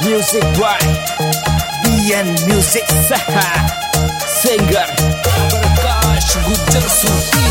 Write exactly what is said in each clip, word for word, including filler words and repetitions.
Music by B N Music Saha Singer Prakash Gujjar Suti.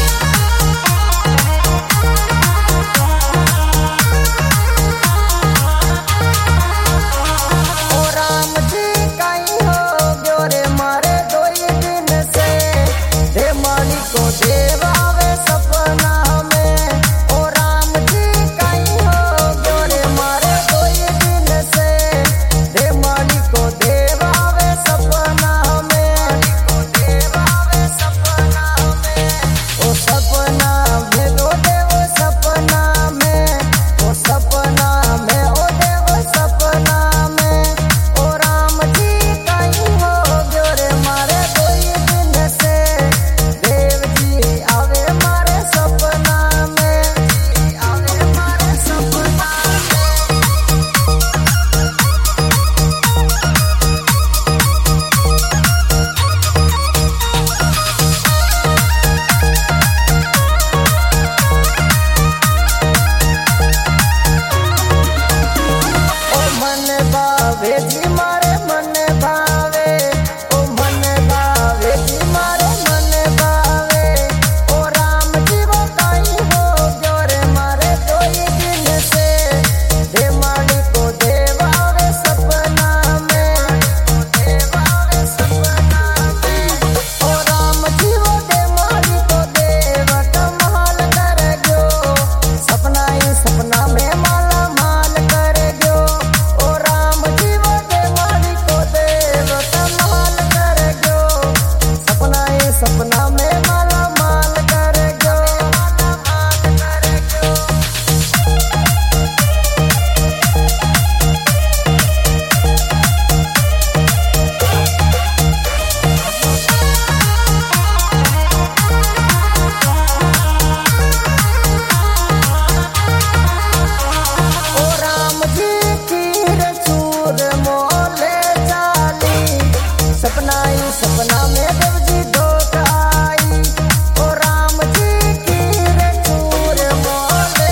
सपना में देव जी धोखा आई, ओ राम जी की रे चूर मोले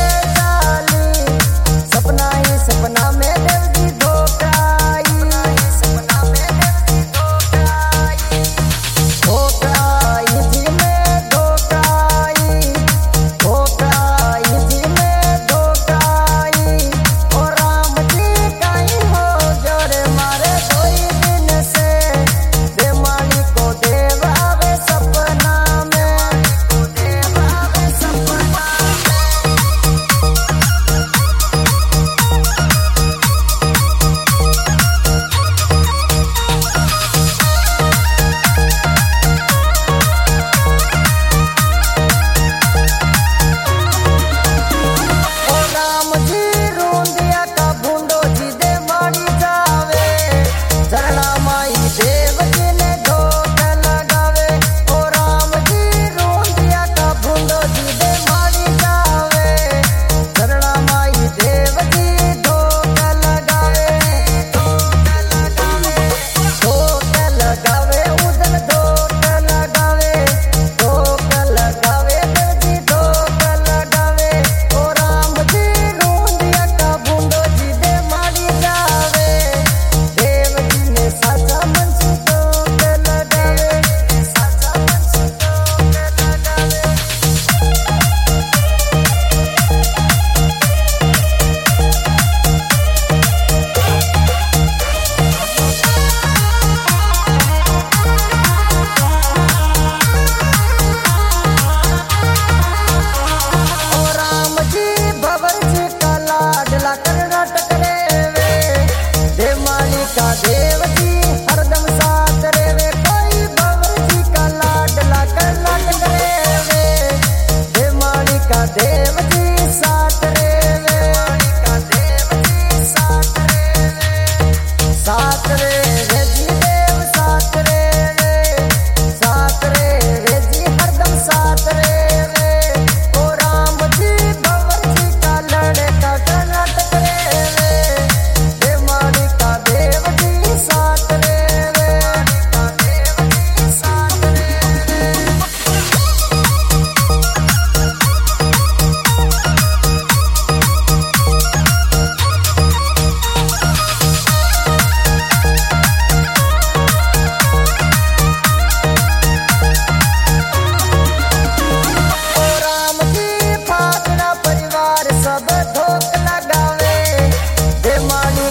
जाली। सपना ही सपना में देव जी धोखा आई, सपना में देव जी धोखा आई। धोखा आई जी में धोखा आई, धोखा आई जी में धोखा आई। ओ राम जी कहीं हो जोरे मारे कोई दिन से मालिक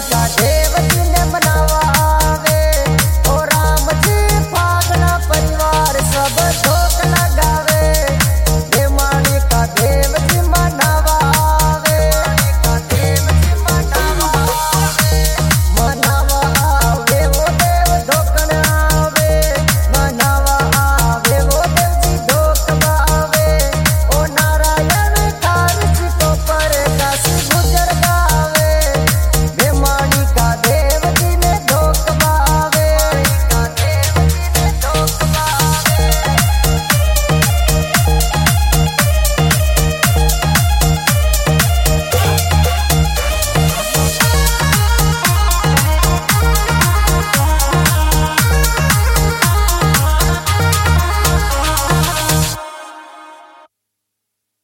का ढेर